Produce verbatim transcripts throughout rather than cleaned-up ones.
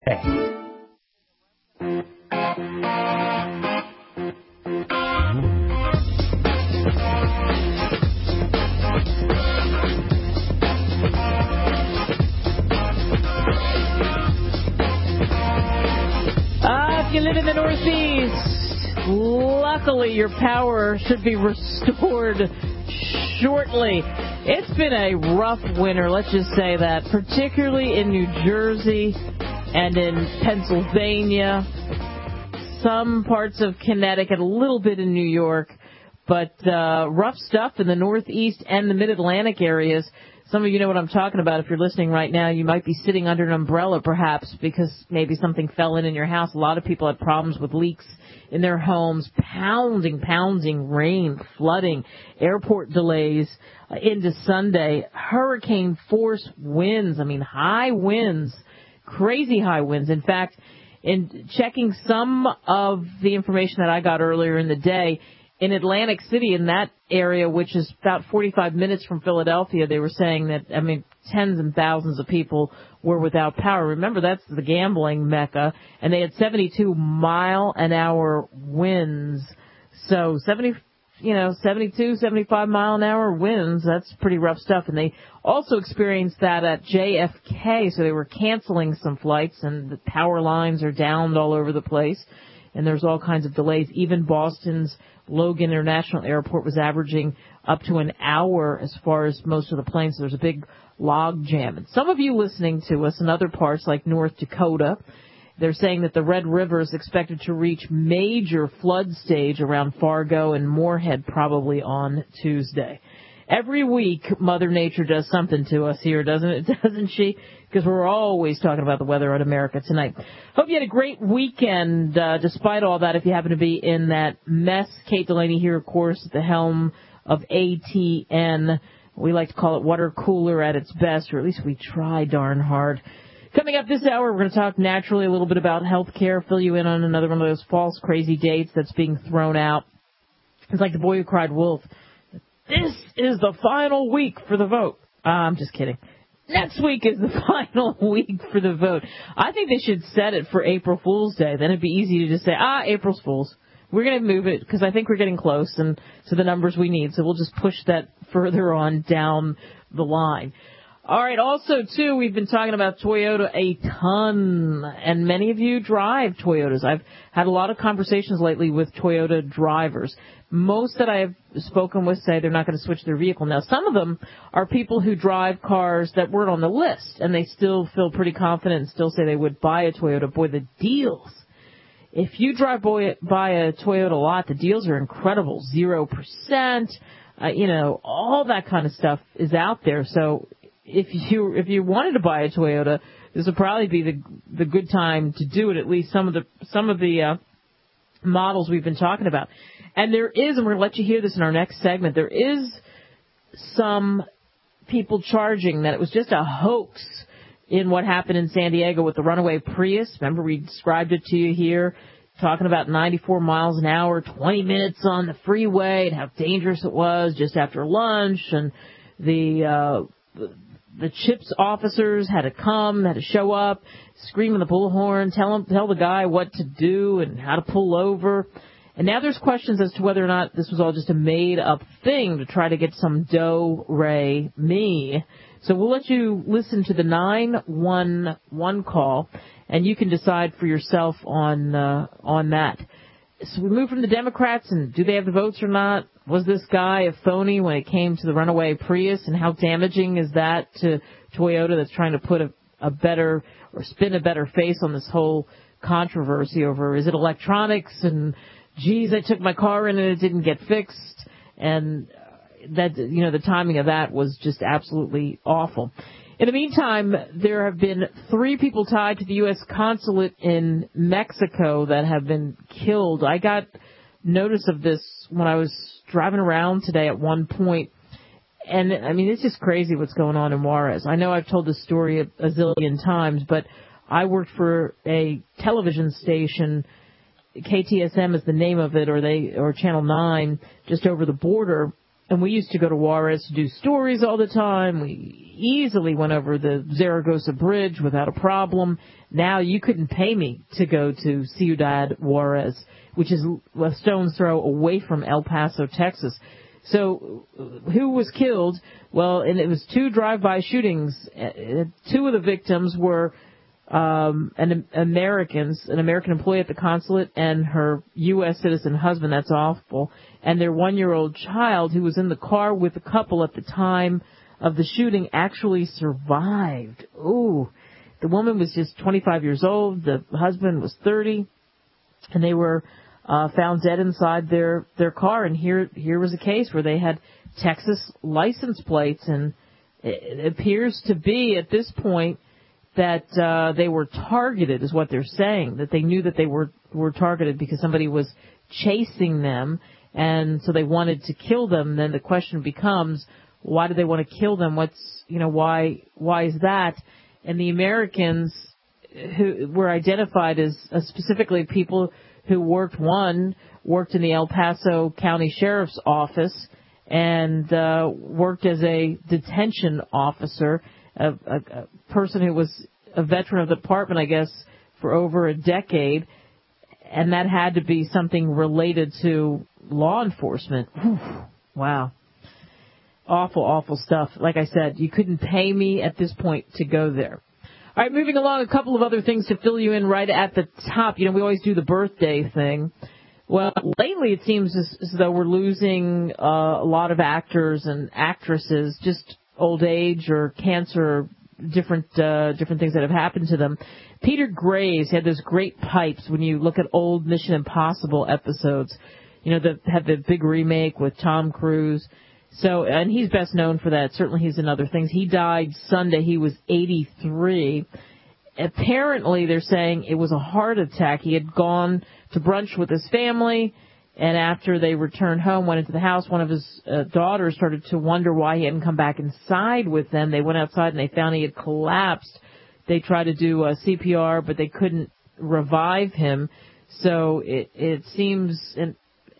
Uh, if you live in the Northeast, luckily your power should be restored shortly. It's been a rough winter, let's just say that, particularly in New Jersey and in Pennsylvania, some parts of Connecticut, a little bit in New York, but uh, rough stuff in the Northeast and the Mid-Atlantic areas. Some of you know what I'm talking about. If you're listening right now, you might be sitting under an umbrella perhaps because maybe something fell in in your house. A lot of people had problems with leaks in their homes, pounding, pounding rain, flooding, airport delays uh, into Sunday, hurricane force winds. I mean, high winds, crazy high winds. In fact, in checking some of the information that I got earlier in the day, in Atlantic City, in that area, which is about forty-five minutes from Philadelphia, they were saying that, I mean, tens and thousands of people were without power. Remember, that's the gambling mecca, and they had seventy-two mile an hour winds. So seventy, you know, seventy-two, seventy-five mile an hour winds, that's pretty rough stuff. And they also experienced that at J F K, so they were canceling some flights, and the power lines are downed all over the place. And there's all kinds of delays. Even Boston's Logan International Airport was averaging up to an hour as far as most of the planes. So there's a big log jam. And some of you listening to us in other parts like North Dakota, they're saying that the Red River is expected to reach major flood stage around Fargo and Moorhead probably on Tuesday. Every week, Mother Nature does something to us here, doesn't it? Doesn't she? Because we're always talking about the weather in America tonight. Hope you had a great weekend, uh, despite all that, if you happen to be in that mess. Kate Delaney here, of course, at the helm of A T N. We like to call it water cooler at its best, or at least we try darn hard. Coming up this hour, we're going to talk naturally a little bit about health care, fill you in on another one of those false crazy dates that's being thrown out. It's like the boy who cried wolf. This is the final week for the vote. Uh, I'm just kidding. Next week is the final week for the vote. I think they should set it for April Fool's Day. Then it'd be easy to just say, ah, April's Fool's. We're going to move it because I think we're getting close and to the numbers we need. So we'll just push that further on down the line. All right. Also, too, we've been talking about Toyota a ton, and many of you drive Toyotas. I've had a lot of conversations lately with Toyota drivers. Most that I have spoken with say they're not going to switch their vehicle. Now, some of them are people who drive cars that weren't on the list, and they still feel pretty confident and still say they would buy a Toyota. Boy, the deals. If you drive boy, buy a Toyota a lot, the deals are incredible. Zero percent, uh, you know, all that kind of stuff is out there. So if you if you wanted to buy a Toyota, this would probably be the the good time to do it. At least some of the some of the uh, models we've been talking about. And there is, and we're going to let you hear this in our next segment, there is some people charging that it was just a hoax in what happened in San Diego with the runaway Prius. Remember, we described it to you here, talking about ninety-four miles an hour, twenty minutes on the freeway, and how dangerous it was just after lunch, and the uh, the CHIPS officers had to come, had to show up, scream in the bullhorn, tell him, tell the guy what to do and how to pull over. And now there's questions as to whether or not this was all just a made-up thing to try to get some do-re-mi. So we'll let you listen to the nine one one call, and you can decide for yourself on uh, on that. So we move from the Democrats, and do they have the votes or not? Was this guy a phony when it came to the runaway Prius, and how damaging is that to Toyota that's trying to put a, a better or spin a better face on this whole controversy over, is it electronics, and geez, I took my car in and it didn't get fixed, and that, you know, the timing of that was just absolutely awful. In the meantime, there have been three people tied to the U S consulate in Mexico that have been killed. I got notice of this when I was driving around today at one point, and, I mean, it's just crazy what's going on in Juarez. I know I've told this story a, a zillion times, but I worked for a television station, K T S M is the name of it, or they or Channel nine, just over the border. And we used to go to Juarez to do stories all the time. We easily went over the Zaragoza Bridge without a problem. Now you couldn't pay me to go to Ciudad Juarez, which is a stone's throw away from El Paso, Texas. So who was killed? Well, and it was two drive-by shootings. Two of the victims were um, an Americans, an American employee at the consulate and her U S citizen husband. That's awful. And their one-year-old child, who was in the car with the couple at the time of the shooting, actually survived. Ooh. The woman was just twenty-five years old. The husband was thirty. And they were uh, found dead inside their, their car. And here here was a case where they had Texas license plates. And it appears to be at this point that uh, they were targeted, is what they're saying, that they knew that they were, were targeted because somebody was chasing them. And so they wanted to kill them. Then the question becomes, why do they want to kill them? What's, you know, why, why is that? And the Americans who were identified as uh, specifically people who worked, one, worked in the El Paso County Sheriff's Office and uh, worked as a detention officer, a, a, a person who was a veteran of the department, I guess, for over a decade. And that had to be something related to law enforcement. Whew. Wow. Awful, awful stuff. Like I said, you couldn't pay me at this point to go there. All right, moving along, a couple of other things to fill you in right at the top. You know, we always do the birthday thing. Well, lately it seems as, as though we're losing uh, a lot of actors and actresses, just old age or cancer, or different uh, different things that have happened to them. Peter Graves had those great pipes when you look at old Mission Impossible episodes. You know, that had the big remake with Tom Cruise. So, and he's best known for that. Certainly he's in other things. He died Sunday. He was eighty-three. Apparently, they're saying it was a heart attack. He had gone to brunch with his family, and after they returned home, went into the house, one of his uh, daughters started to wonder why he hadn't come back inside with them. They went outside, and they found he had collapsed. They tried to do uh, C P R, but they couldn't revive him. So it, it seems... And,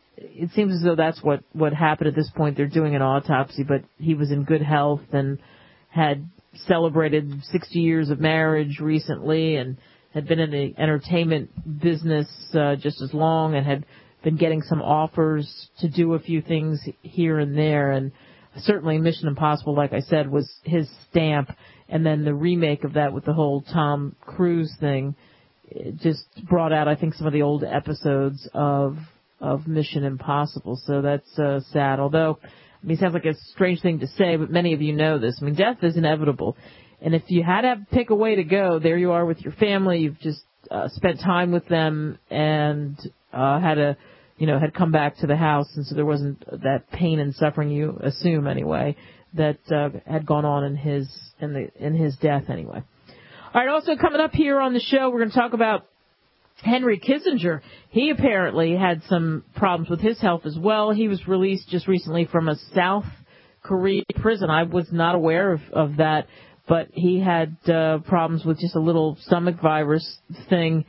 It seems as though that's what, what happened at this point. They're doing an autopsy, but he was in good health and had celebrated sixty years of marriage recently and had been in the entertainment business uh, just as long and had been getting some offers to do a few things here and there. And certainly Mission Impossible, like I said, was his stamp. And then the remake of that with the whole Tom Cruise thing, it just brought out, I think, some of the old episodes of of Mission Impossible. So that's uh, sad. Although, I mean, it sounds like a strange thing to say, but many of you know this. I mean, death is inevitable. And if you had to pick a way to go, there you are with your family. You've just uh, spent time with them and uh, had a, you know, had come back to the house. And so there wasn't that pain and suffering, you assume anyway, that uh, had gone on in his, in the, in his death anyway. All right. Also coming up here on the show, we're going to talk about Henry Kissinger. He apparently had some problems with his health as well. He was released just recently from a South Korea prison. I was not aware of, of that, but he had uh, problems with just a little stomach virus thing,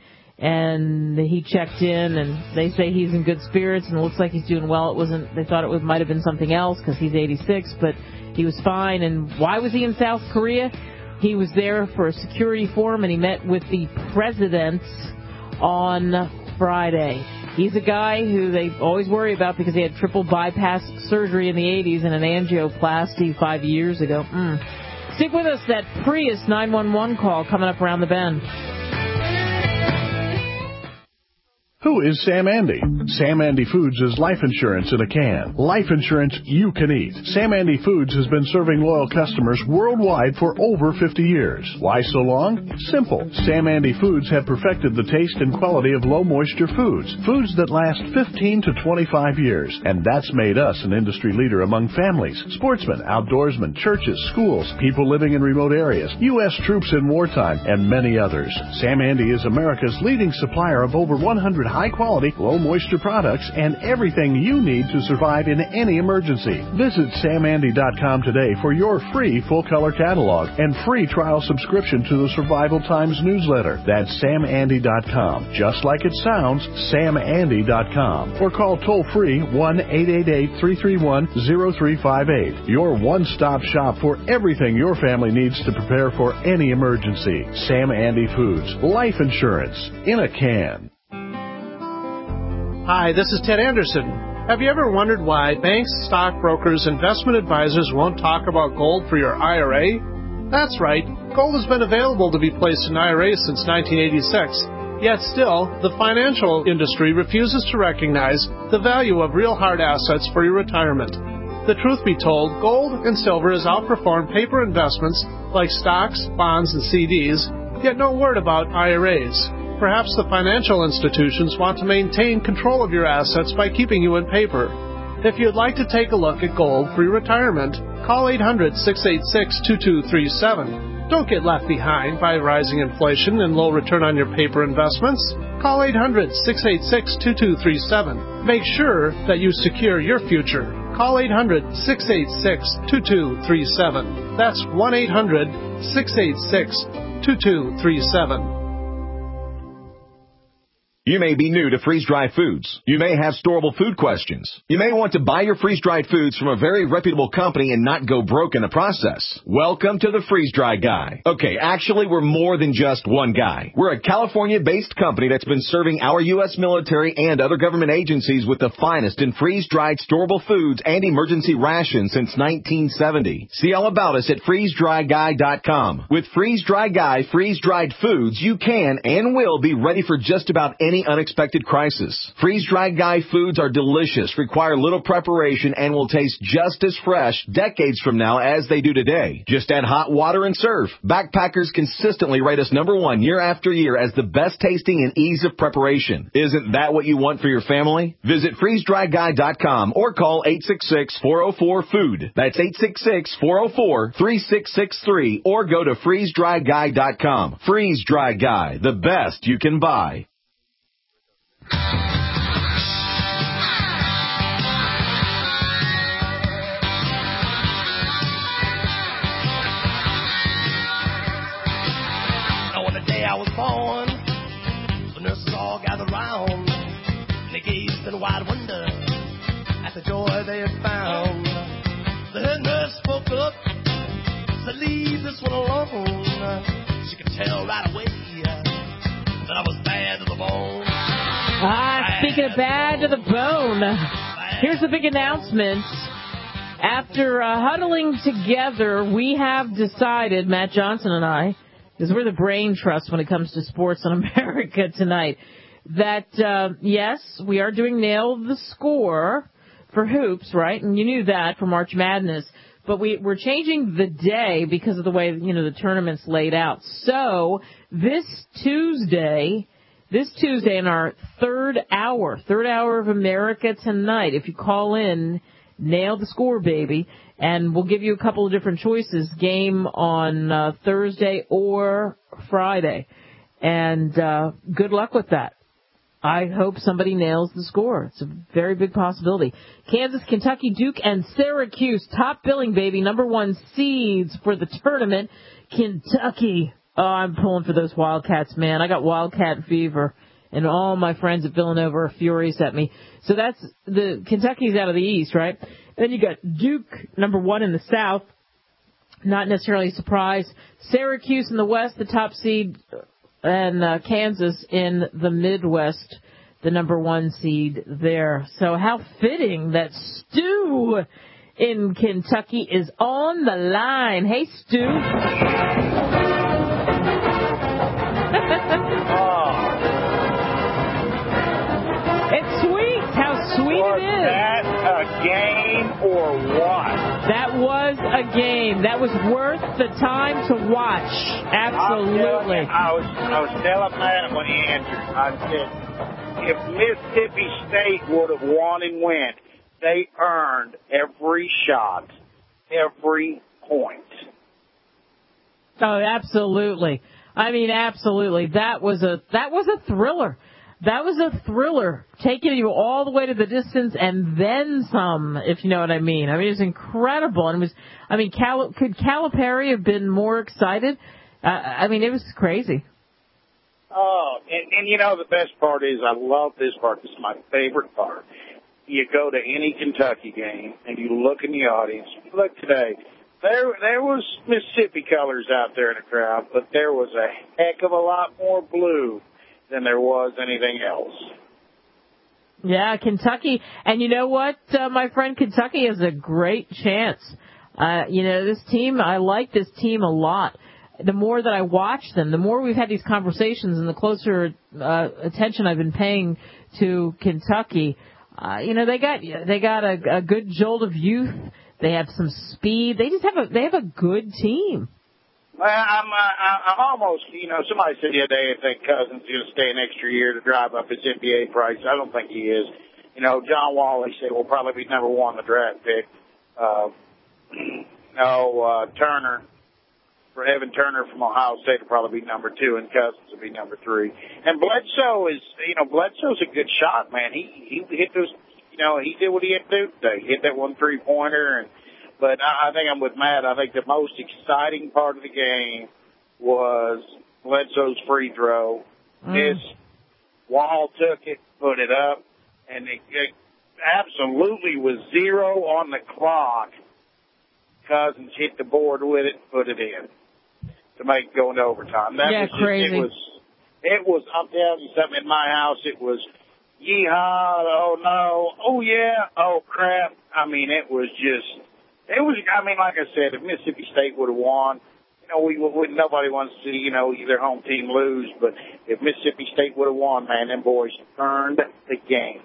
and he checked in, and they say he's in good spirits, and it looks like he's doing well. It wasn't. They thought it was might have been something else because he's eighty-six, but he was fine. And why was he in South Korea? He was there for a security forum, and he met with the president on Friday. He's a guy who they always worry about because he had triple bypass surgery in the eighties and an angioplasty five years ago. Mm. Stick with us. That Prius nine one one call coming up around the bend. Who is Sam Andy? Sam Andy Foods is life insurance in a can. Life insurance you can eat. Sam Andy Foods has been serving loyal customers worldwide for over fifty years. Why so long? Simple. Sam Andy Foods have perfected the taste and quality of low-moisture foods. Foods that last fifteen to twenty-five years. And that's made us an industry leader among families, sportsmen, outdoorsmen, churches, schools, people living in remote areas, U S troops in wartime, and many others. Sam Andy is America's leading supplier of over one hundred high-quality, low-moisture products and everything you need to survive in any emergency. Visit sam andy dot com today for your free full-color catalog and free trial subscription to the Survival Times newsletter. That's sam andy dot com. Just like it sounds, sam andy dot com. Or call toll-free one eight eight eight, three three one, zero three five eight. Your one-stop shop for everything your family needs to prepare for any emergency. Sam Andy Foods. Life insurance in a can. Hi, this is Ted Anderson. Have you ever wondered why banks, stockbrokers, investment advisors won't talk about gold for your I R A? That's right. Gold has been available to be placed in I R As since nineteen eighty-six. Yet still, the financial industry refuses to recognize the value of real hard assets for your retirement. The truth be told, gold and silver has outperformed paper investments like stocks, bonds, and C Ds, yet no word about I R As. Perhaps the financial institutions want to maintain control of your assets by keeping you in paper. If you'd like to take a look at gold for your retirement, call eight hundred, six eight six, two two three seven. Don't get left behind by rising inflation and low return on your paper investments. Call eight hundred, six eight six, two two three seven. Make sure that you secure your future. Call eight hundred, six eight six, two two three seven. That's one eight hundred, six eight six, two two three seven. You may be new to freeze-dried foods. You may have storable food questions. You may want to buy your freeze-dried foods from a very reputable company and not go broke in the process. Welcome to the Freeze-Dry Guy. Okay, actually, we're more than just one guy. We're a California-based company that's been serving our U S military and other government agencies with the finest in freeze-dried storable foods and emergency rations since nineteen seventy. See all about us at freeze dry guy dot com. With Freeze-Dry Guy freeze-dried foods, you can and will be ready for just about any Any unexpected crisis. Freeze-Dried Guy foods are delicious, require little preparation, and will taste just as fresh decades from now as they do today. Just add hot water and serve. Backpackers consistently rate us number one year after year as the best tasting and ease of preparation. Isn't that what you want for your family? Visit freeze dry guy dot com or call eight six six, four oh four, food. That's eight six six, four oh four, three six six three or go to freeze dry guy dot com. Freeze-Dry Guy, the best you can buy. On the day I was born, the nurses all gathered round, and they gazed in wide wonder at the joy they had found. The head nurse spoke up, said, "Leave this one alone." She could tell right away that I was bad to the bone. Ah, speaking of bad to the bone, here's the big announcement. After uh, huddling together, we have decided, Matt Johnson and I, because we're the brain trust when it comes to sports in America tonight, that, uh, yes, we are doing Nail the Score for hoops, right? And you knew that for March Madness. But we, we're changing the day because of the way, you know, the tournament's laid out. So this Tuesday... This Tuesday in our third hour, third hour of America Tonight, if you call in, Nail the Score, baby, and we'll give you a couple of different choices, game on uh, Thursday or Friday. And uh, good luck with that. I hope somebody nails the score. It's a very big possibility. Kansas, Kentucky, Duke, and Syracuse, top billing, baby, number one seeds for the tournament. Kentucky. Oh, I'm pulling for those Wildcats, man. I got Wildcat fever, and all my friends at Villanova are furious at me. So that's the Kentucky's out of the East, right? Then you got Duke, number one in the South. Not necessarily a surprise. Syracuse in the West, the top seed, and uh, Kansas in the Midwest, the number one seed there. So how fitting that Stu in Kentucky is on the line. Hey, Stu. It's sweet. How sweet was it is. that a game or what? That was a game. That was worth the time to watch. Absolutely. I was, I was telling Matt when he answered, I said, if Mississippi State would have won and went, they earned every shot, every point. Oh, absolutely. I mean, absolutely. That was a that was a thriller. That was a thriller, taking you all the way to the distance and then some, if you know what I mean. I mean, it was incredible. And it was, I mean, Cal- could Calipari have been more excited? Uh, I mean, it was crazy. Oh, and, and you know, the best part is, I love this part. This is my favorite part. You go to any Kentucky game and you look in the audience. Look today. There, there was Mississippi colors out there in the crowd, but there was a heck of a lot more blue than there was anything else. Yeah, Kentucky. And you know what, uh, my friend, Kentucky has a great chance. Uh, you know, this team, I like this team a lot. The more that I watch them, the more we've had these conversations and the closer uh, attention I've been paying to Kentucky, uh, you know, they got they got a, a good jolt of youth. They have some speed. They just have a they have a good team. Well, I'm, uh, I'm almost, you know, somebody said the other day, I think Cousins is going to stay an extra year to drive up his N B A price. I don't think he is. You know, John Wall, he said, will probably be number one in the draft pick. Uh, no, uh, Turner, for Evan Turner from Ohio State will probably be number two, and Cousins will be number three. And Bledsoe is, you know, Bledsoe's a good shot, man. He, he hit those, you know, he did what he had to do today. He hit that one three-pointer, and But I think I'm with Matt. I think the most exciting part of the game was Bledsoe's free throw. Mm. This Wall took it, put it up, and it, it absolutely was zero on the clock. Cousins hit the board with it, put it in to make it go into overtime. That yeah, was just, crazy. It was, it was, I'm telling you something, in my house, it was yeehaw, oh no, oh yeah, oh crap. I mean, it was just... It was, I mean, like I said, if Mississippi State would have won, you know, we would, nobody wants to see, you know, their home team lose, but if Mississippi State would have won, man, them boys earned the game.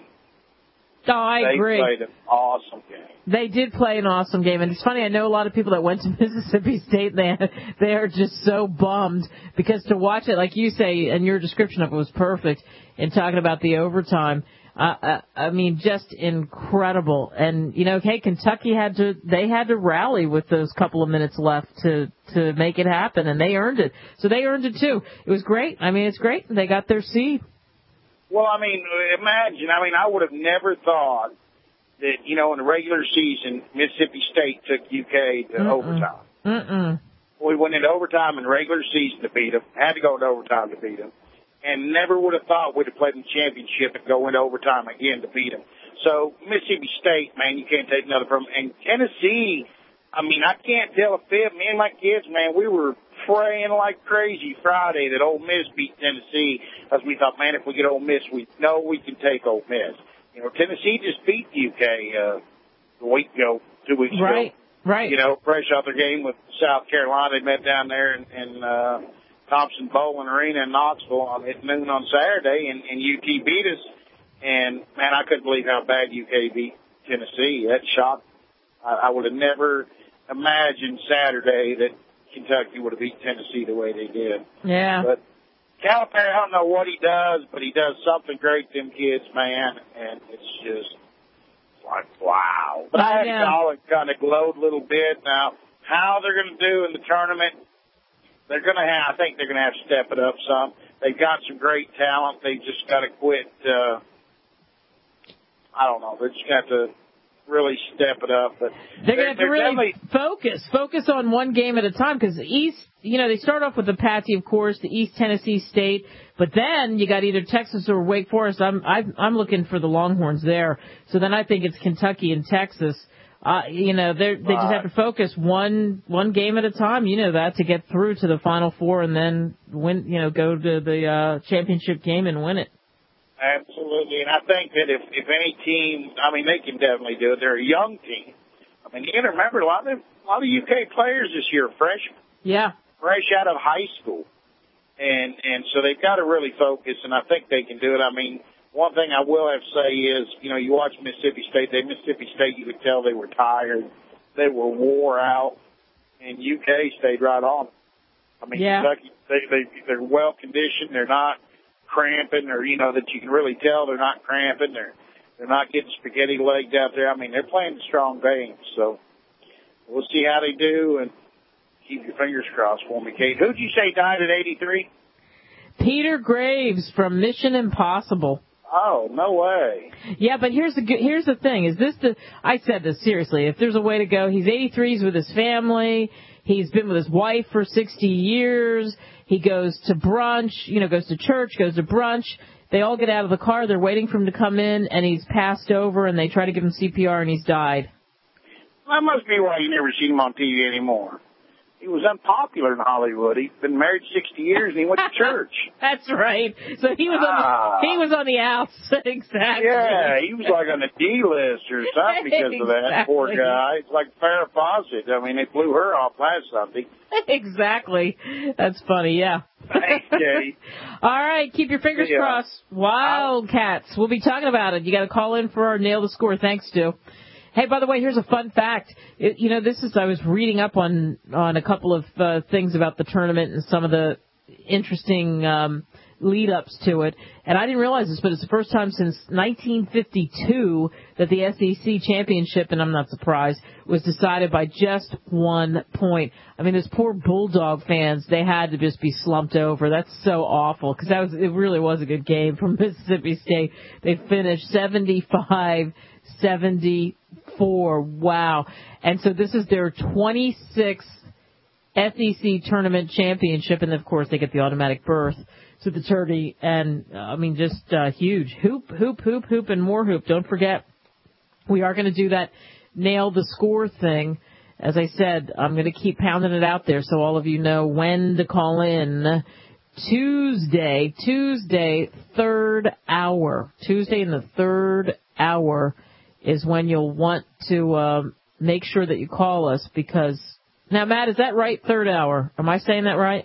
Oh, I they agree. They played an awesome game. They did play an awesome game, and it's funny, I know a lot of people that went to Mississippi State, they, they are just so bummed, because to watch it, like you say, and your description of it was perfect, in talking about the overtime, Uh, uh, I mean, just incredible. And, you know, hey, Kentucky had to, they had to rally with those couple of minutes left to, to make it happen, and they earned it. So they earned it too. It was great. I mean, it's great. They got their seed. Well, I mean, imagine, I mean, I would have never thought that, you know, in the regular season, Mississippi State took U K to Mm-mm. overtime. Mm-mm. We went into overtime in regular season to beat them, had to go into overtime to beat them. And never would have thought we'd have played in the championship and go into overtime again to beat them. So Mississippi State, man, you can't take another from them. And Tennessee, I mean, I can't tell a fib. Me and my kids, man, we were praying like crazy Friday that Ole Miss beat Tennessee, because we thought, man, if we get Ole Miss, we know we can take Ole Miss. You know, Tennessee just beat U K uh, a week ago, two weeks right, ago. Right, right. You know, fresh out their game with South Carolina. They met down there in, in uh, Thompson Bowling Arena in Knoxville on, at noon on Saturday, and, and U T beat us. And, man, I couldn't believe how bad U K beat Tennessee. That shocked. I, I would have never imagined Saturday that Kentucky would have beat Tennessee the way they did. Yeah. But Calipari, I don't know what he does, but he does something great to them kids, man, and it's just like, wow. But I had to call and kind of gloat a little bit. Now, how they're going to do in the tournament, they're going to have, I think they're going to have to step it up some. They've got some great talent. They just got to quit, uh, I don't know, they're just got to really step it up. But they're, they're going to have to really focus, focus on one game at a time, because the East, you know, they start off with the Patsy, of course, the East Tennessee State, but then you got either Texas or Wake Forest. I'm, I'm, I'm looking for the Longhorns there. So then I think it's Kentucky and Texas. Uh, you know, they they just have to focus one one game at a time. You know that, to get through to the Final Four and then win. You know, go to the uh, championship game and win it. Absolutely, and I think that if if any team, I mean, they can definitely do it. They're a young team. I mean, you got to remember a lot of a lot of U K players this year, freshmen. Yeah, fresh out of high school, and and so they've got to really focus. And I think they can do it. I mean. One thing I will have to say is, you know, you watch Mississippi State. They Mississippi State, you could tell they were tired. They were wore out. And U K stayed right on. I mean, yeah. Kentucky, they, they, they're well conditioned. They're not cramping, or, you know, that you can really tell they're not cramping. They're, they're not getting spaghetti legged out there. I mean, they're playing the strong games. So we'll see how they do, and keep your fingers crossed for me, Kate. Who'd you say died at eighty-three? Peter Graves from Mission Impossible. Oh, no way. Yeah, but here's the here's the thing. Is this the? I said this seriously. If there's a way to go, he's eighty-three. He's with his family. He's been with his wife for sixty years. He goes to brunch. You know, goes to church. Goes to brunch. They all get out of the car. They're waiting for him to come in, and he's passed over. And they try to give him C P R, and he's died. That must be why you never seen him on T V anymore. He was unpopular in Hollywood. He's been married sixty years, and he went to church. That's right. So he was ah. on the, he was on the outs. Exactly. Yeah, he was like on the D list or something because exactly. of that poor guy. It's like Farrah Fawcett. I mean, they blew her off last Sunday. Exactly. That's funny, yeah. Thanks, Jay. All right, keep your fingers yeah. crossed. Wildcats. We'll be talking about it. You got to call in for our Nail the Score. Thanks, Stu. Hey, by the way, here's a fun fact. It, you know, this is I was reading up on on a couple of uh, things about the tournament and some of the interesting um, lead-ups to it, and I didn't realize this, but it's the first time since nineteen fifty-two that the S E C championship, and I'm not surprised, was decided by just one point. I mean, those poor Bulldog fans, they had to just be slumped over. That's so awful because that was it really was a good game from Mississippi State. They finished seventy-five seventy-four. Wow. And so this is their twenty-sixth S E C tournament championship, and of course they get the automatic berth to the tourney, and uh, I mean just uh, huge. Hoop, hoop, hoop, hoop, and more hoop. Don't forget, we are going to do that Nail the Score thing. As I said, I'm going to keep pounding it out there so all of you know when to call in. Tuesday, Tuesday, third hour. Tuesday in the third hour is when you'll want to uh, make sure that you call us because... Now, Matt, is that right, third hour? Am I saying that right?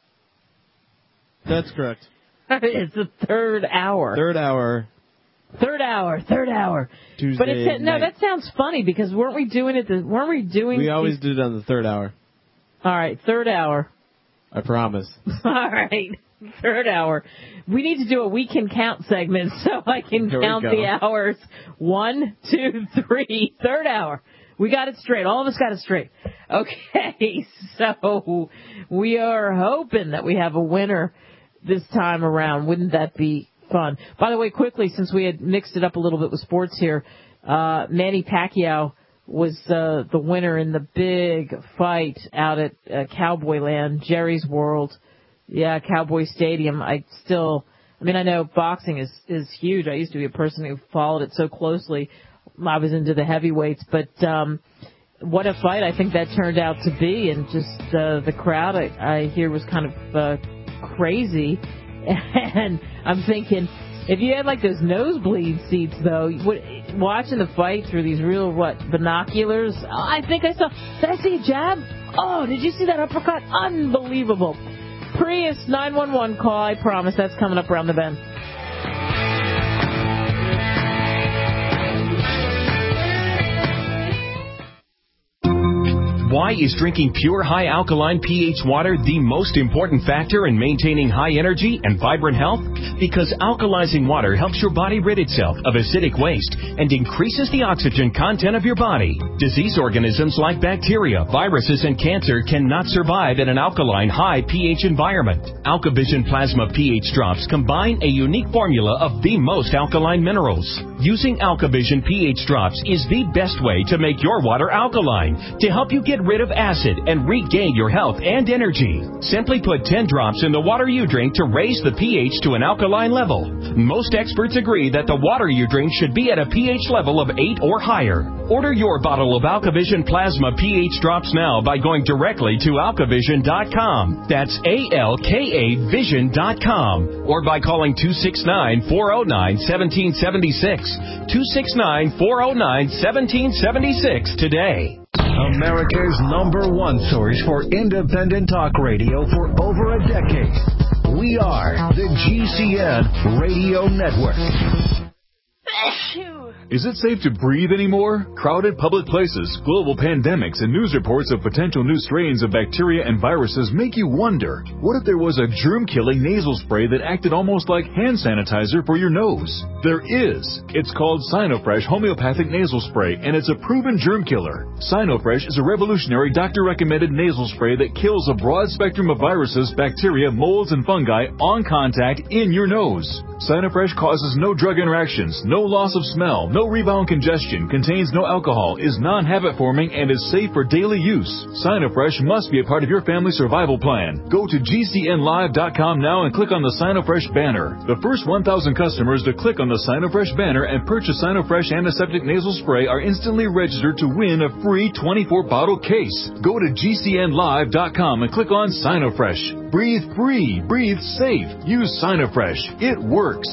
That's correct. It's the third hour. Third hour. Third hour, third hour. Tuesday But it's, no, night. that sounds funny because weren't we doing it? The, weren't we doing? We always these... did it on the third hour. All right, third hour. I promise. All right, third hour. We need to do a we can count segment so I can Here count the hours. One, two, three. Third hour. We got it straight. All of us got it straight. Okay, so we are hoping that we have a winner this time around. Wouldn't that be fun? By the way, quickly, since we had mixed it up a little bit with sports here, uh, Manny Pacquiao was uh, the winner in the big fight out at uh, Cowboy Land, Jerry's World. Yeah, Cowboy Stadium. I still, I mean, I know boxing is, is huge. I used to be a person who followed it so closely. I was into the heavyweights, but um, what a fight I think that turned out to be. And just uh, the crowd, I, I hear, was kind of uh, crazy. And I'm thinking, if you had like those nosebleed seats, though, what, watching the fight through these real, what, binoculars, oh, I think I saw, did I see a jab? Oh, did you see that uppercut? Unbelievable. Prius nine one one call, I promise. That's coming up around the bend. Why is drinking pure high alkaline pH water the most important factor in maintaining high energy and vibrant health? Because alkalizing water helps your body rid itself of acidic waste and increases the oxygen content of your body. Disease organisms like bacteria, viruses, and cancer cannot survive in an alkaline high pH environment. AlkaVision Plasma pH drops combine a unique formula of the most alkaline minerals. Using AlkaVision pH drops is the best way to make your water alkaline to help you get rid of acid and regain your health and energy. Simply put ten drops in the water you drink to raise the pH to an alkaline level. Most experts agree that the water you drink should be at a pH level of eight or higher. Order your bottle of AlkaVision Plasma pH drops now by going directly to alka vision dot com. That's A L K A vision dot com. Or by calling two six nine, four oh nine, one seven seven six. two six nine, four oh nine, one seven seven six today. America's number one source for independent talk radio for over a decade. We are the G C N Radio Network. Is it safe to breathe anymore? Crowded public places, global pandemics, and news reports of potential new strains of bacteria and viruses make you wonder, what if there was a germ-killing nasal spray that acted almost like hand sanitizer for your nose? There is. It's called Sinofresh Homeopathic Nasal Spray, and it's a proven germ killer. Sinofresh is a revolutionary doctor-recommended nasal spray that kills a broad spectrum of viruses, bacteria, molds, and fungi on contact in your nose. Sinofresh causes no drug interactions, no loss of smell, no rebound congestion, contains no alcohol, is non-habit forming, and is safe for daily use. Sinofresh must be a part of your family survival plan. Go to G C N live dot com now and click on the Sinofresh banner. The first one thousand customers to click on the Sinofresh banner and purchase Sinofresh Antiseptic Nasal Spray are instantly registered to win a free twenty-four bottle case. Go to G C N live dot com and click on Sinofresh. Breathe free, breathe safe. Use Sinofresh. It works.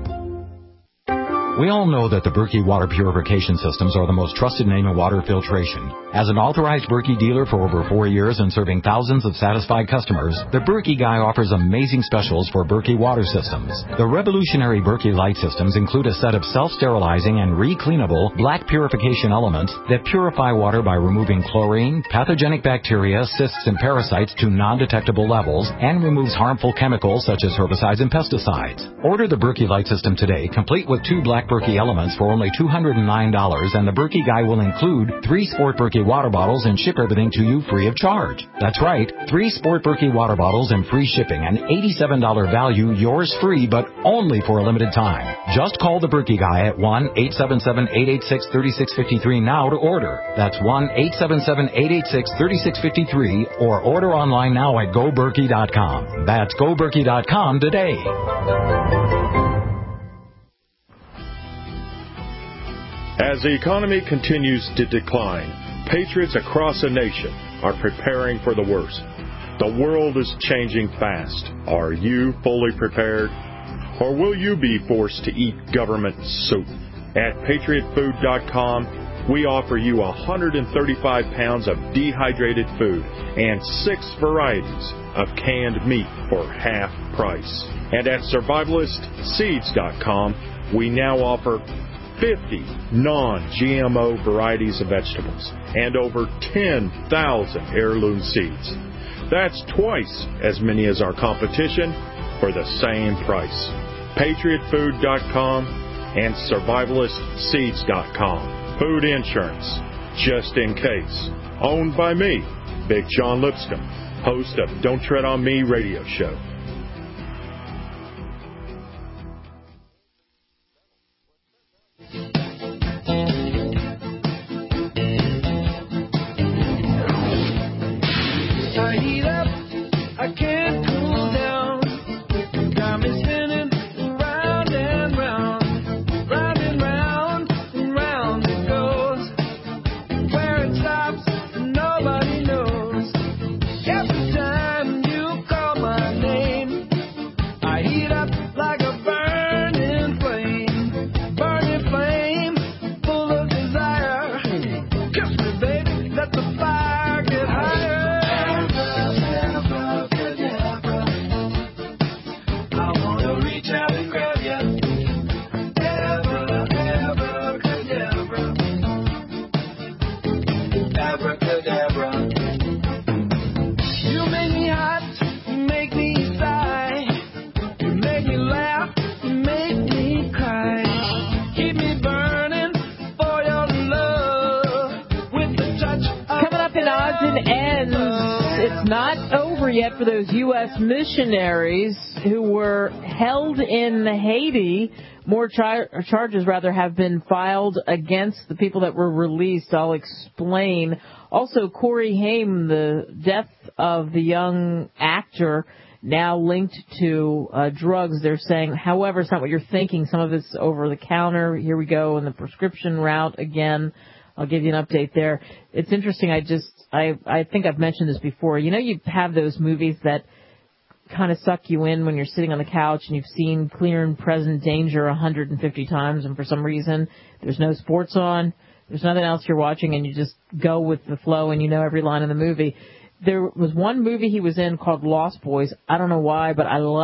We all know that the Berkey water purification systems are the most trusted name in water filtration. As an authorized Berkey dealer for over four years and serving thousands of satisfied customers, the Berkey Guy offers amazing specials for Berkey water systems. The revolutionary Berkey Light systems include a set of self-sterilizing and re-cleanable black purification elements that purify water by removing chlorine, pathogenic bacteria, cysts, and parasites to non-detectable levels and removes harmful chemicals such as herbicides and pesticides. Order the Berkey Light system today, complete with two black Berkey elements for only two hundred nine dollars, and the Berkey Guy will include three Sport Berkey water bottles and ship everything to you free of charge. That's right, three Sport Berkey water bottles and free shipping, an eighty-seven dollars value, yours free, but only for a limited time. Just call the Berkey Guy at one eight seven seven, eight eight six, three six five three now to order. That's one eight seven seven, eight eight six, three six five three, or order online now at go berkey dot com. That's go berkey dot com today. As the economy continues to decline, patriots across the nation are preparing for the worst. The world is changing fast. Are you fully prepared? Or will you be forced to eat government soup? At patriot food dot com, we offer you one hundred thirty-five pounds of dehydrated food and six varieties of canned meat for half price. And at survivalist seeds dot com, we now offer fifty non-G M O varieties of vegetables and over ten thousand heirloom seeds. That's twice as many as our competition for the same price. patriot food dot com and survivalist seeds dot com. Food insurance, just in case. Owned by me, Big John Lipscomb, host of Don't Tread on Me radio show. Yet for those U S missionaries who were held in Haiti. More char- charges, rather, have been filed against the people that were released. I'll explain. Also, Corey Haim, the death of the young actor, now linked to uh, drugs. They're saying, however, it's not what you're thinking. Some of it's over the counter. Here we go in the prescription route again. I'll give you an update there. It's interesting. I just, I, I think I've mentioned this before. You know, you have those movies that kind of suck you in when you're sitting on the couch and you've seen Clear and Present Danger one hundred fifty times, and for some reason there's no sports on, there's nothing else you're watching, and you just go with the flow and you know every line in the movie. There was one movie he was in called Lost Boys. I don't know why, but I like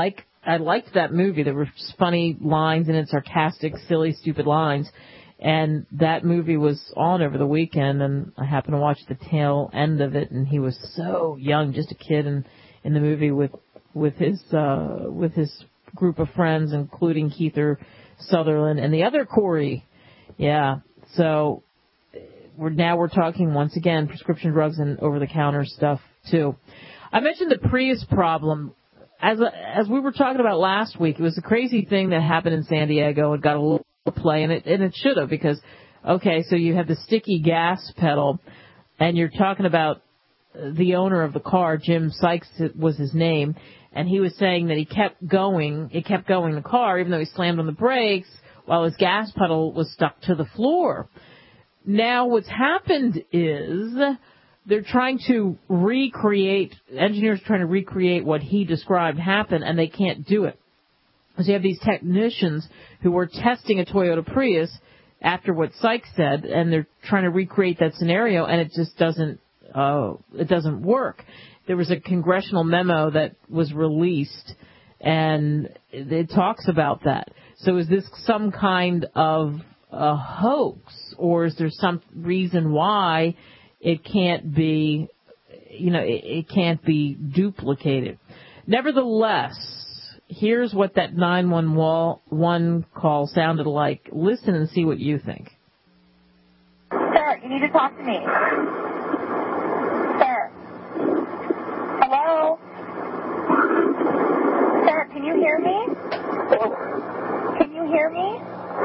I liked that movie. There were funny lines in it, sarcastic, silly, stupid lines. And that movie was on over the weekend, and I happened to watch the tail end of it, and he was so young, just a kid in, in the movie with with his uh, with his group of friends, including Keither Sutherland and the other Corey. Yeah, so we're now we're talking once again prescription drugs and over-the-counter stuff too. I mentioned the Prius problem. As as we were talking about last week, it was a crazy thing that happened in San Diego. It got a little play, and it and it should have, because, okay, so you have the sticky gas pedal, and you're talking about the owner of the car, Jim Sykes was his name, and he was saying that he kept going, it kept going the car, even though he slammed on the brakes, while his gas pedal was stuck to the floor. Now what's happened is they're trying to recreate, engineers are trying to recreate what he described happened, and they can't do it. So you have these technicians who were testing a Toyota Prius after what Sykes said, and they're trying to recreate that scenario, and it just doesn't, uh, it doesn't work. There was a congressional memo that was released, and it talks about that. So is this some kind of a hoax, or is there some reason why it can't be, you know, it, it can't be duplicated? Nevertheless, here's what that nine one one call sounded like. Listen and see what you think. Sir, you need to talk to me. Sir. Hello? Sir, can you hear me? Can you hear me?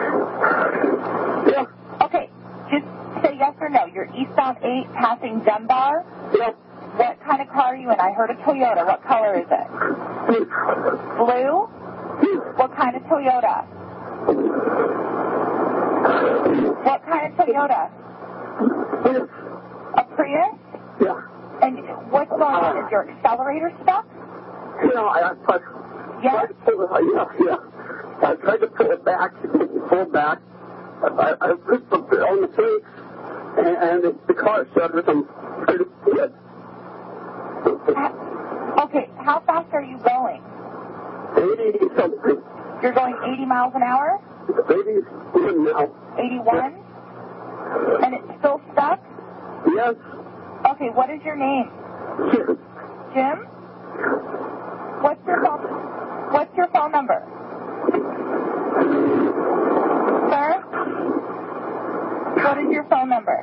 Yeah. Okay, just say yes or no. You're eastbound eight passing Dunbar? Yep. What kind of car are you in? I heard a Toyota. What color is it? Blue? What kind of Toyota? What kind of Toyota? A Prius? Yeah. And what's going on? Is your accelerator stuck? No, I, I tried, yeah? tried to pull it, yeah, yeah. I tried to pull it back, pull it back. I, I put the on the brakes, and, and the, the car started some pretty good. Okay, how fast are you going? eighty something. You're going eighty miles an hour? eighty-one now. eighty-one? Yeah. And it's still stuck? Yes. Okay, what is your name? Jim. Jim? What's your phone, what's your phone number? Sir? What is your phone number?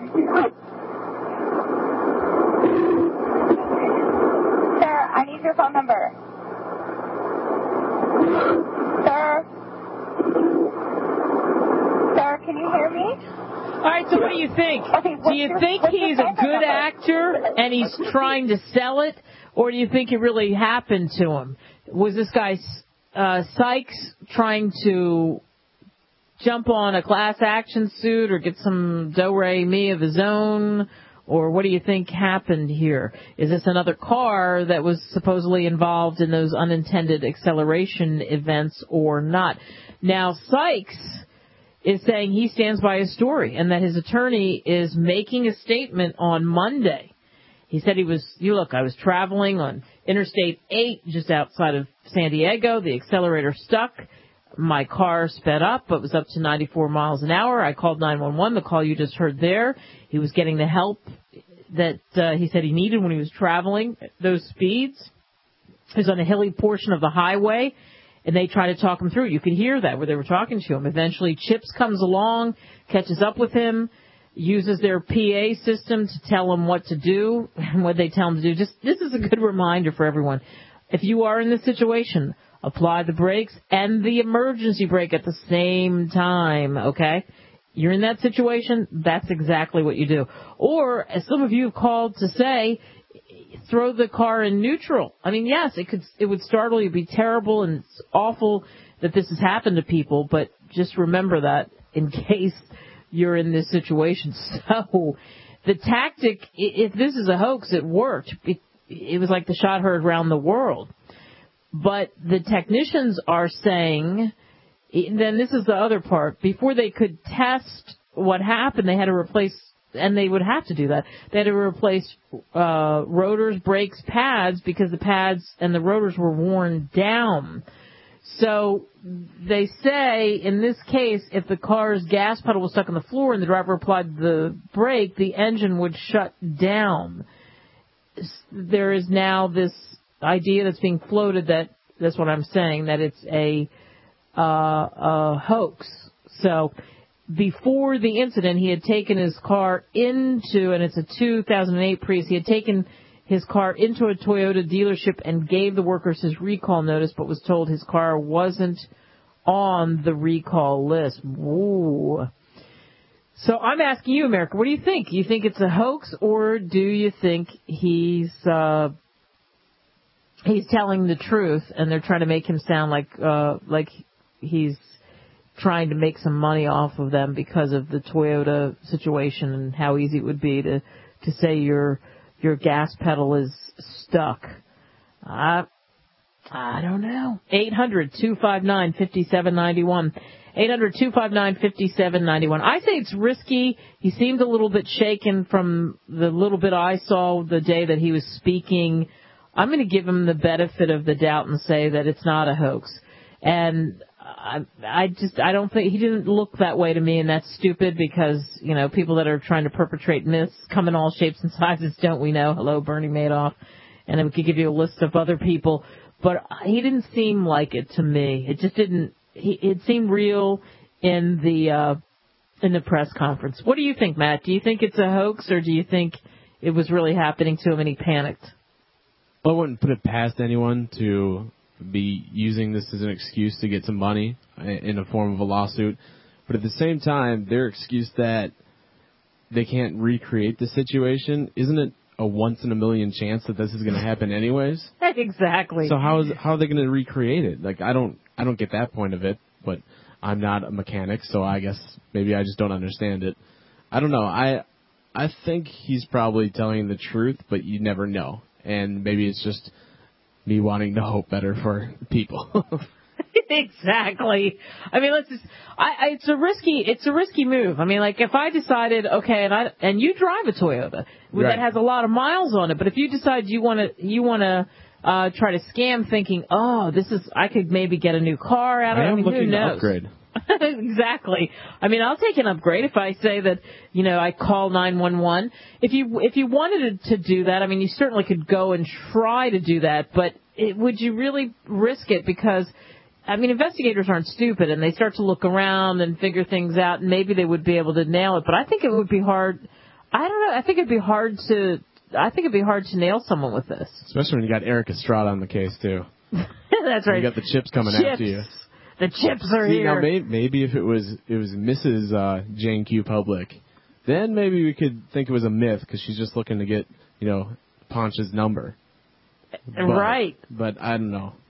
Sir, I need your phone number. Sir? Sir, can you hear me? All right, so what do you think? Okay, do you your, think he's a good actor and he's trying to sell it, or do you think it really happened to him? Was this guy uh, Sykes trying to jump on a class action suit or get some do-re-mi of his own? Or what do you think happened here? Is this another car that was supposedly involved in those unintended acceleration events or not? Now, Sykes is saying he stands by his story and that his attorney is making a statement on Monday. He said he was, you look, I was traveling on Interstate eight just outside of San Diego. The accelerator stuck. My car sped up, but was up to ninety-four miles an hour. I called nine one one, the call you just heard there. He was getting the help that uh, he said he needed when he was traveling at those speeds. He was on a hilly portion of the highway, and they tried to talk him through. You could hear that where they were talking to him. Eventually, Chips comes along, catches up with him, uses their P A system to tell him what to do and what they tell him to do. Just this is a good reminder for everyone. If you are in this situation, apply the brakes and the emergency brake at the same time, okay? You're in that situation, that's exactly what you do. Or, as some of you have called to say, throw the car in neutral. I mean, yes, it could, it would startle you, it'd be terrible, and it's awful that this has happened to people, but just remember that in case you're in this situation. So, the tactic, if this is a hoax, it worked. It, it was like the shot heard around the world. But the technicians are saying, then this is the other part, before they could test what happened, they had to replace, and they would have to do that, they had to replace uh, rotors, brakes, pads, because the pads and the rotors were worn down. So they say, in this case, if the car's gas pedal was stuck on the floor and the driver applied the brake, the engine would shut down. There is now this idea that's being floated that, that's what I'm saying, that it's a, uh, a hoax. So before the incident, he had taken his car into, and it's a two thousand eight Prius, he had taken his car into a Toyota dealership and gave the workers his recall notice, but was told his car wasn't on the recall list. Ooh. So I'm asking you, America, what do you think? You think it's a hoax, or do you think he's uh, he's telling the truth and they're trying to make him sound like uh, like he's trying to make some money off of them because of the Toyota situation and how easy it would be to to say your your gas pedal is stuck? Uh, I don't know. eight hundred, two five nine, five seven nine one. eight hundred, two five nine, five seven nine one. I say it's risky. He seemed a little bit shaken from the little bit I saw the day that he was speaking. I'm going to give him the benefit of the doubt and say that it's not a hoax. And I, I just, I don't think, he didn't look that way to me, and that's stupid because, you know, people that are trying to perpetrate myths come in all shapes and sizes, don't we know? Hello, Bernie Madoff. And then we could give you a list of other people. But he didn't seem like it to me. It just didn't, he, it seemed real in the, uh, in the press conference. What do you think, Matt? Do you think it's a hoax, or do you think it was really happening to him and he panicked? Well, I wouldn't put it past anyone to be using this as an excuse to get some money in the form of a lawsuit. But at the same time, their excuse that they can't recreate the situation, isn't it a once-in-a-million chance that this is going to happen anyways? Exactly. So how is how are they going to recreate it? Like, I don't I don't get that point of it, but I'm not a mechanic, so I guess maybe I just don't understand it. I don't know. I I think he's probably telling the truth, but you never know. And maybe it's just me wanting to hope better for people. Exactly. I mean, let's just, I, I, it's a risky, it's a risky move. I mean, like if I decided, okay, and I, and you drive a Toyota Right. that has a lot of miles on it, but if you decide you want to, you want to, uh, try to scam thinking, oh, this is, I could maybe get a new car out of it. I am I mean, looking who to knows? upgrade. Exactly. I mean, I'll take an upgrade if I say that, you know, I call nine one one. If you, if you wanted to do that, I mean, you certainly could go and try to do that, but it, would you really risk it? Because, I mean, investigators aren't stupid, and they start to look around and figure things out, and maybe they would be able to nail it. But I think it would be hard. I don't know. I think it'd be hard to. I think it'd be hard to nail someone with this. Especially when you got Eric Estrada on the case too. That's right. You got the chips coming chips. after you. The chips are See, here. now maybe, maybe if it was it was Missus Uh, Jane Q. Public, then maybe we could think it was a myth because she's just looking to get, you know, Ponch's number. But, right. But I don't know.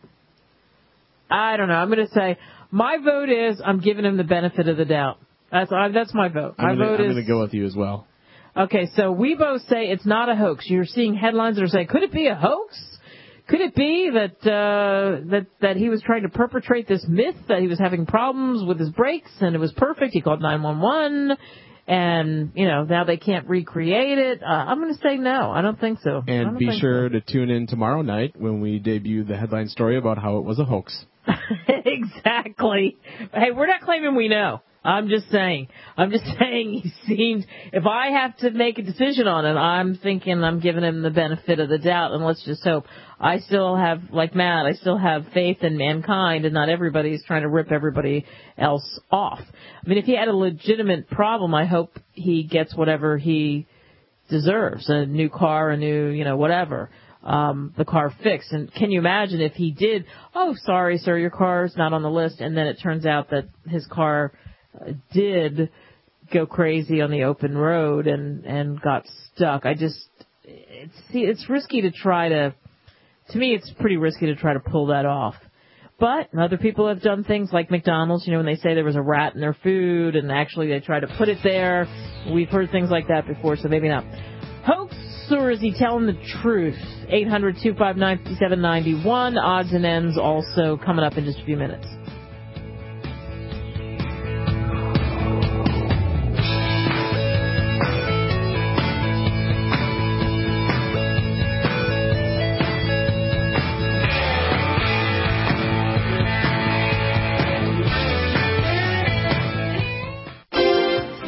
I don't know. I'm going to say my vote is I'm giving him the benefit of the doubt. That's uh, that's my vote. I'm my gonna, vote I'm is. going to go with you as well. Okay, so we both say it's not a hoax. You're seeing headlines that are saying, could it be a hoax? Could it be that uh, that that he was trying to perpetrate this myth that he was having problems with his brakes and it was perfect? He called nine one one, and you know now they can't recreate it. Uh, I'm going to say no. I don't think so. And be sure so. to tune in tomorrow night when we debut the headline story about how it was a hoax. Exactly. Hey, we're not claiming we know. I'm just saying. I'm just saying he seems, if I have to make a decision on it, I'm thinking I'm giving him the benefit of the doubt, and let's just hope. I still have, like Matt, I still have faith in mankind, and not everybody is trying to rip everybody else off. I mean, if he had a legitimate problem, I hope he gets whatever he deserves, a new car, a new, you know, whatever. Um, the car fixed. And can you imagine if he did, oh, sorry, sir, your car's not on the list, and then it turns out that his car uh, did go crazy on the open road and, and got stuck. I just, it's, see, it's risky to try to, to me, it's pretty risky to try to pull that off. But other people have done things like McDonald's, you know, when they say there was a rat in their food and actually they try to put it there. We've heard things like that before, so maybe not. Hoax, or is he telling the truth? eight hundred, two five nine, five seven nine one. Odds and ends also coming up in just a few minutes.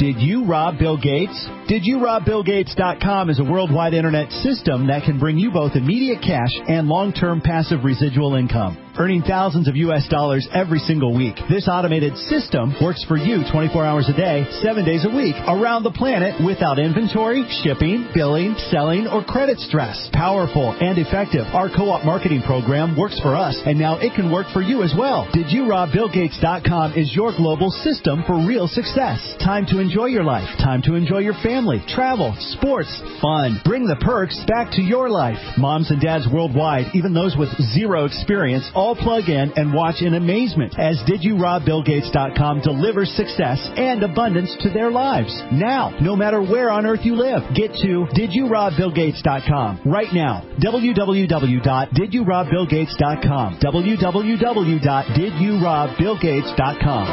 Did you rob Bill Gates? Did You Rob Bill Gates dot com is a worldwide internet system that can bring you both immediate cash and long-term passive residual income, earning thousands of U S dollars every single week. This automated system works for you twenty-four hours a day, seven days a week, around the planet without inventory, shipping, billing, selling, or credit stress. Powerful and effective. Our co-op marketing program works for us, and now it can work for you as well. Did You Rob Bill Gates dot com is your global system for real success. Time to enjoy your life. Time to enjoy your family, travel, sports, fun. Bring the perks back to your life. Moms and dads worldwide, even those with zero experience, all plug in and watch in amazement as Did You Rob Bill Gates dot com delivers success and abundance to their lives. Now, no matter where on earth you live, get to Did You Rob Bill Gates dot com right now. w w w dot did you rob bill gates dot com. w w w dot did you rob bill gates dot com.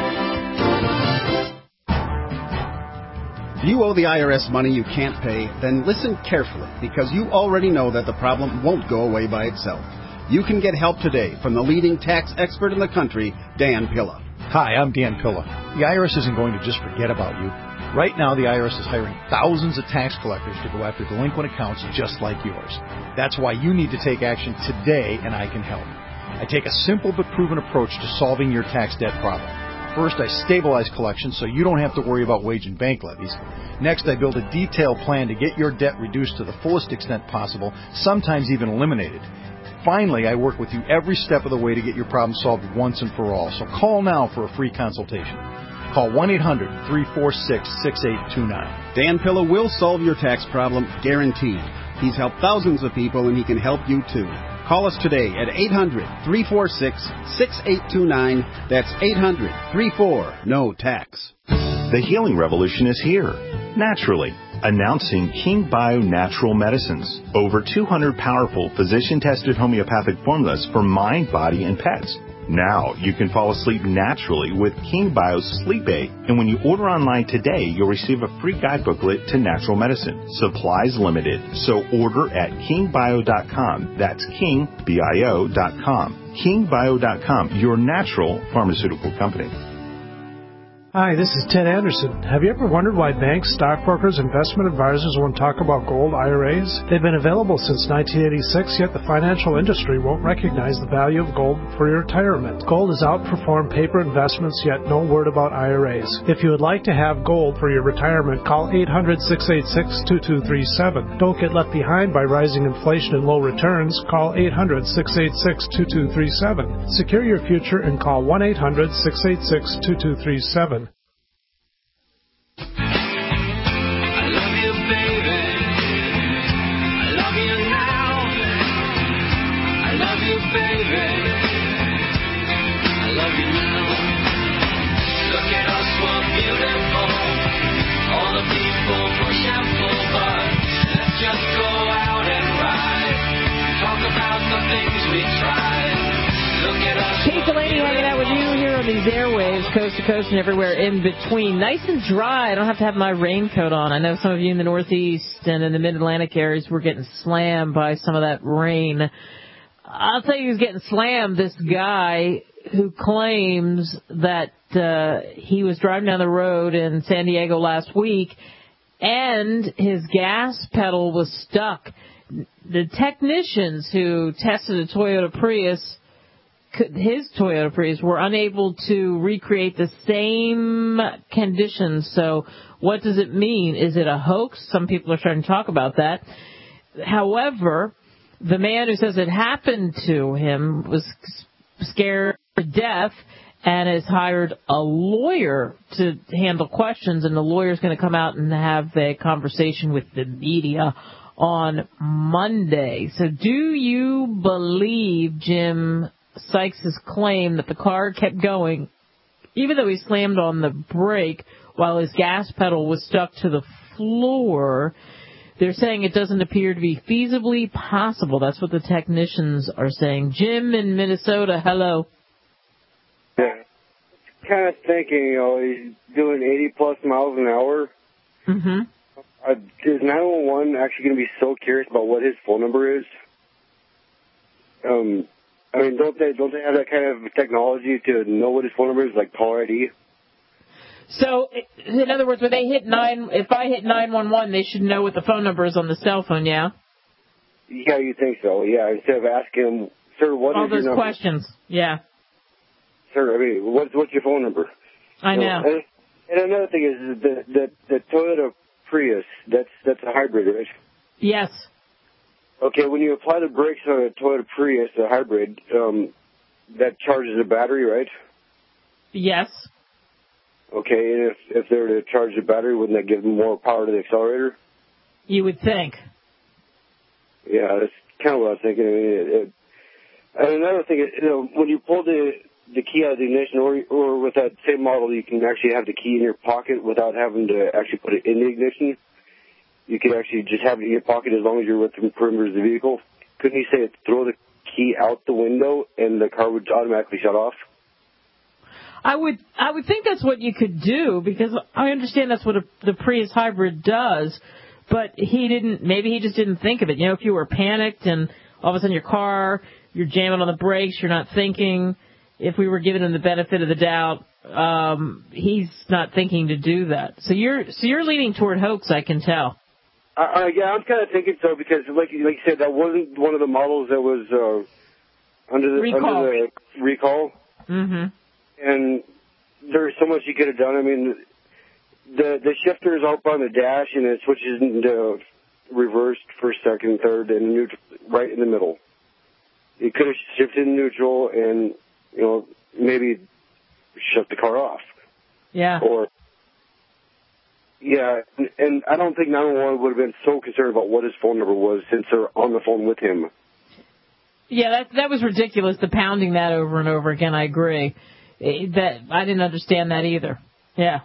If you owe the I R S money you can't pay, then listen carefully, because you already know that the problem won't go away by itself. You can get help today from the leading tax expert in the country, Dan Pilla. Hi, I'm Dan Pilla. The I R S isn't going to just forget about you. Right now, the I R S is hiring thousands of tax collectors to go after delinquent accounts just like yours. That's why you need to take action today, and I can help. I take a simple but proven approach to solving your tax debt problem. First, I stabilize collections so you don't have to worry about wage and bank levies. Next, I build a detailed plan to get your debt reduced to the fullest extent possible, sometimes even eliminated. Finally, I work with you every step of the way to get your problem solved once and for all. So call now for a free consultation. Call one eight hundred three four six six eight two nine. Dan Pilla will solve your tax problem, guaranteed. He's helped thousands of people, and he can help you too. Call us today at eight hundred three four six six eight two nine. That's eight hundred three four no tax. The healing revolution is here, naturally. Announcing King Bio Natural Medicines. Over two hundred powerful physician-tested homeopathic formulas for mind, body, and pets. Now you can fall asleep naturally with King Bio's Sleep Aid. And when you order online today, you'll receive a free guide booklet to natural medicine. Supplies limited, so order at king bio dot com. That's king, B I O dot com. king bio dot com, your natural pharmaceutical company. Hi, this is Ted Anderson. Have you ever wondered why banks, stockbrokers, investment advisors won't talk about gold I R As? They've been available since nineteen eighty-six, yet the financial industry won't recognize the value of gold for your retirement. Gold has outperformed paper investments, yet no word about I R As. If you would like to have gold for your retirement, call eight hundred six eight six two two three seven. Don't get left behind by rising inflation and low returns. Call eight hundred six eight six two two three seven. Secure your future and call one eight hundred six eight six two two three seven. Kate Delaney hanging out with you here on these airwaves, coast to coast and everywhere in between. Nice and dry. I don't have to have my raincoat on. I know some of you in the Northeast and in the Mid-Atlantic areas were getting slammed by some of that rain. I'll tell you who's getting slammed, this guy who claims that uh, he was driving down the road in San Diego last week and his gas pedal was stuck. The technicians who tested a Toyota Prius, his Toyota Prius, were unable to recreate the same conditions. So what does it mean? Is it a hoax? Some people are starting to talk about that. However, the man who says it happened to him was scared to death and has hired a lawyer to handle questions, and the lawyer's going to come out and have a conversation with the media on Monday. So do you believe Jim Sykes' claim that the car kept going, even though he slammed on the brake while his gas pedal was stuck to the floor? They're saying it doesn't appear to be feasibly possible. That's what the technicians are saying. Jim in Minnesota, hello. Yeah. Kind of thinking, you know, he's doing eighty plus miles an hour. Mm-hmm. Uh, is nine one one actually going to be so curious about what his phone number is? Um, I mean, don't they don't they have that kind of technology to know what his phone number is, like caller I D? So, in other words, when they hit nine, if I hit nine one one, they should know what the phone number is on the cell phone, yeah? Yeah, you think so, yeah. Instead of asking them, sir, what All is your those number? questions, yeah. Sir, I mean, what's, what's your phone number? I So, know. and, and another thing is the, the, the Toyota Prius, that's, that's a hybrid, right? Yes. Okay, when you apply the brakes on a Toyota Prius, a hybrid, um, that charges the battery, right? Yes. Okay, and if, if they were to charge the battery, wouldn't that give them more power to the accelerator? You would think. Yeah, that's kind of what I was thinking. I mean, it, it, and another thing, is, you know, when you pull the the key out of the ignition, or or with that same model, you can actually have the key in your pocket without having to actually put it in the ignition. You can actually just have it in your pocket as long as you're within the perimeter of the vehicle. Couldn't you say throw the key out the window and the car would automatically shut off? I would I would think that's what you could do, because I understand that's what a, the Prius hybrid does, but he didn't, maybe he just didn't think of it. You know, if you were panicked and all of a sudden your car, you're jamming on the brakes, you're not thinking, if we were giving him the benefit of the doubt, um, he's not thinking to do that. So you're so you're leaning toward hoax, I can tell. Uh, uh, yeah, I'm kind of thinking so, because like, like you said, that wasn't one of the models that was uh, under the Recall. under the recall. Mm-hmm. And there's so much you could have done. I mean, the the shifter is up on the dash, and it switches into reversed, first, second, third, and neutral, right in the middle. You could have shifted in neutral and, you know, maybe shut the car off. Yeah. Or, yeah, and, and I don't think nine one one would have been so concerned about what his phone number was, since they're on the phone with him. Yeah, that that was ridiculous, the pounding that over and over again, I agree. That I didn't understand that either. Yeah.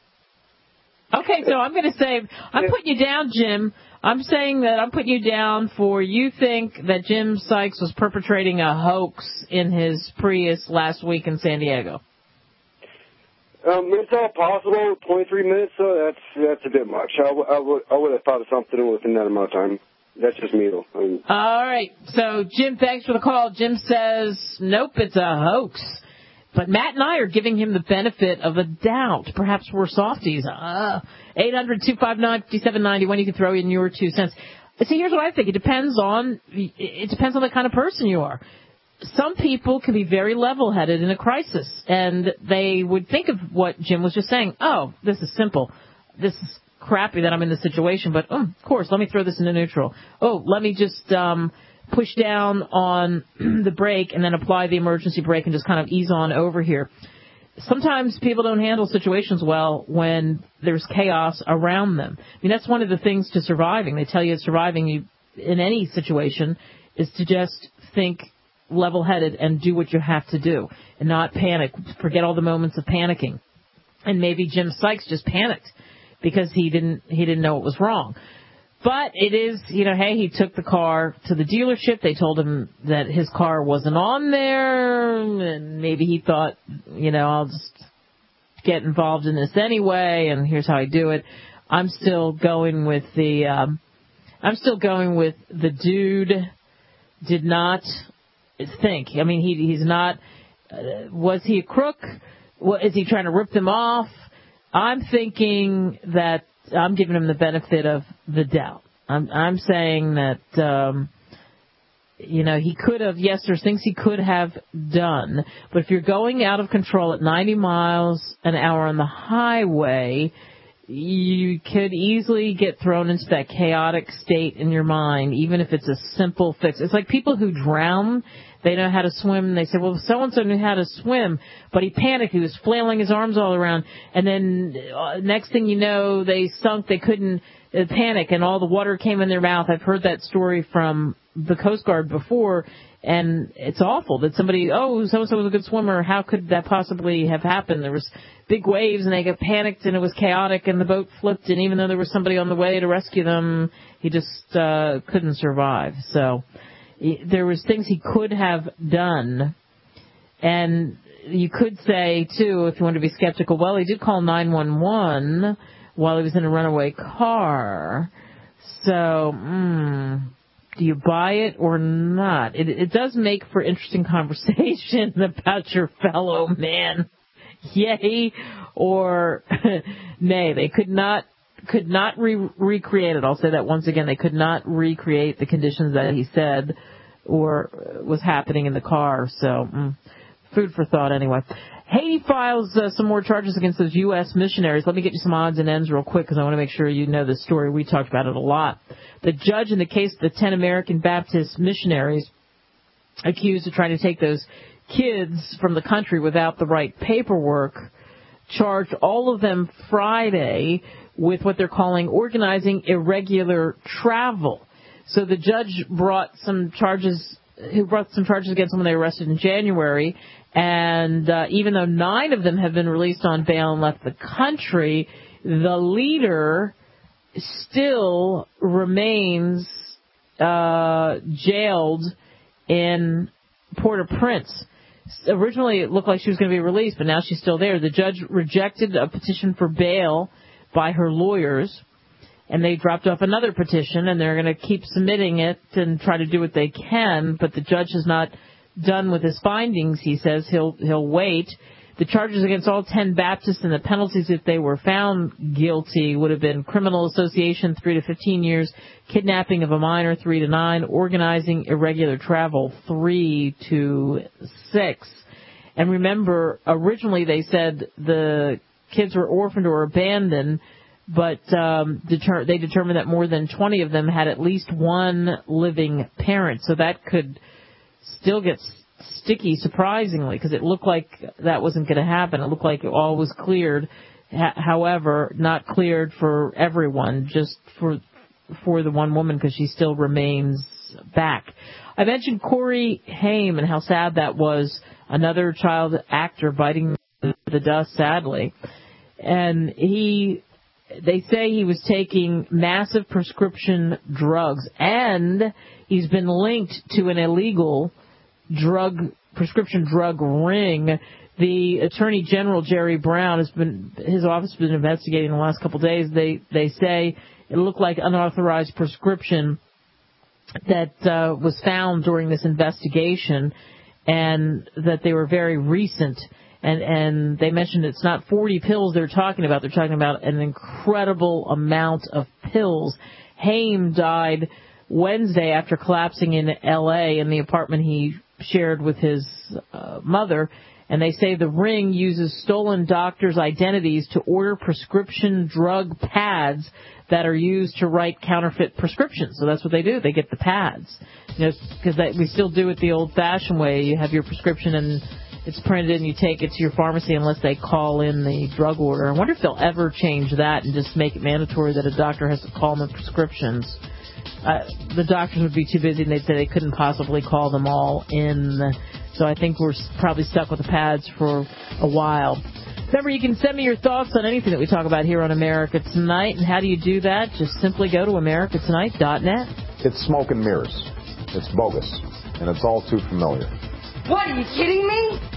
Okay, so I'm going to say, I'm putting you down, Jim. I'm saying that I'm putting you down for you think that Jim Sykes was perpetrating a hoax in his Prius last week in San Diego. Um, it's all possible. twenty-three minutes, so that's that's a bit much. I, w- I, w- I would have thought of something within that amount of time. That's just me, though. I mean, all right. So, Jim, thanks for the call. Jim says, nope, it's a hoax. But Matt and I are giving him the benefit of a doubt. Perhaps we're softies. Uh, eight hundred two five nine five seven nine one. You can throw in your two cents. See, here's what I think. It depends on it depends on the kind of person you are. Some people can be very level-headed in a crisis, and they would think of what Jim was just saying. Oh, this is simple. This is crappy that I'm in this situation, but oh, of course, let me throw this into neutral. Oh, let me just um, push down on the brake and then apply the emergency brake and just kind of ease on over here. Sometimes people don't handle situations well when there's chaos around them. I mean, that's one of the things to surviving. They tell you surviving you in any situation is to just think level-headed and do what you have to do and not panic. Forget all the moments of panicking. And maybe Jim Sykes just panicked because he didn't he didn't know what was wrong. But it is, you know, hey, he took the car to the dealership. They told him that his car wasn't on there, and maybe he thought, you know, I'll just get involved in this anyway, and here's how I do it. I'm still going with the, um, I'm still going with the dude did not think. I mean, he he's not, uh, was he a crook? What, is he trying to rip them off? I'm thinking that I'm giving him the benefit of the doubt. I'm, I'm saying that, um, you know, he could have, yes, there's things he could have done, but if you're going out of control at ninety miles an hour on the highway, you could easily get thrown into that chaotic state in your mind, even if it's a simple fix. It's like people who drown. They know how to swim. They say, well, so-and-so knew how to swim, but he panicked. He was flailing his arms all around. And then uh, next thing you know, they sunk. They couldn't uh, panic, and all the water came in their mouth. I've heard that story from the Coast Guard before, and it's awful that somebody, oh, so-and-so was a good swimmer. How could that possibly have happened? There was big waves, and they got panicked, and it was chaotic, and the boat flipped, and even though there was somebody on the way to rescue them, he just uh, couldn't survive. So there was things he could have done, and you could say, too, if you want to be skeptical, well, he did call nine one one while he was in a runaway car. So, mm, do you buy it or not? It, it does make for interesting conversation about your fellow man. Yay or nay, they could not could not re- recreate it. I'll say that once again. They could not recreate the conditions that he said or was happening in the car. So, mm, food for thought anyway. Haiti files uh, some more charges against those U S missionaries. Let me get you some odds and ends real quick because I want to make sure you know this story. We talked about it a lot. The judge in the case of the ten American Baptist missionaries accused of trying to take those kids from the country without the right paperwork charged all of them Friday with what they're calling organizing irregular travel. So the judge brought some charges, who brought some charges against them when they were arrested in January, and uh, even though nine of them have been released on bail and left the country, the leader still remains uh, jailed in Port-au-Prince. Originally, it looked like she was going to be released, but now she's still there. The judge rejected a petition for bail by her lawyers, and they dropped off another petition, and they're going to keep submitting it and try to do what they can, but the judge is not done with his findings. He says he'll he'll wait. The charges against all ten Baptists and the penalties if they were found guilty would have been criminal association, three to fifteen years, kidnapping of a minor, three to nine, organizing irregular travel, three to six. And remember, originally they said the kids were orphaned or abandoned, but um, deter- they determined that more than twenty of them had at least one living parent. So that could still get sticky, surprisingly, because it looked like that wasn't going to happen. It looked like it all was cleared. H- however, not cleared for everyone, just for for the one woman, because she still remains back. I mentioned Corey Haim and how sad that was. Another child actor biting the dust, sadly. And he, they say he was taking massive prescription drugs, and he's been linked to an illegal drug, prescription drug ring. The Attorney General, Jerry Brown, has been, his office has been investigating the last couple of days. They, they say it looked like unauthorized prescription that uh, was found during this investigation, and that they were very recent. And, and they mentioned it's not forty pills they're talking about. They're talking about an incredible amount of pills. Haim died Wednesday after collapsing in L A in the apartment he shared with his uh, mother. And they say the ring uses stolen doctors' identities to order prescription drug pads that are used to write counterfeit prescriptions. So that's what they do. They get the pads. You know, because we still do it the old-fashioned way. You have your prescription and it's printed and you take it to your pharmacy unless they call in the drug order. I wonder if they'll ever change that and just make it mandatory that a doctor has to call in the prescriptions. Uh, the doctors would be too busy and they'd say they couldn't possibly call them all in. So I think we're probably stuck with the pads for a while. Remember, you can send me your thoughts on anything that we talk about here on America Tonight. And how do you do that? Just simply go to america tonight dot net. It's smoke and mirrors. It's bogus. And it's all too familiar. What, are you kidding me?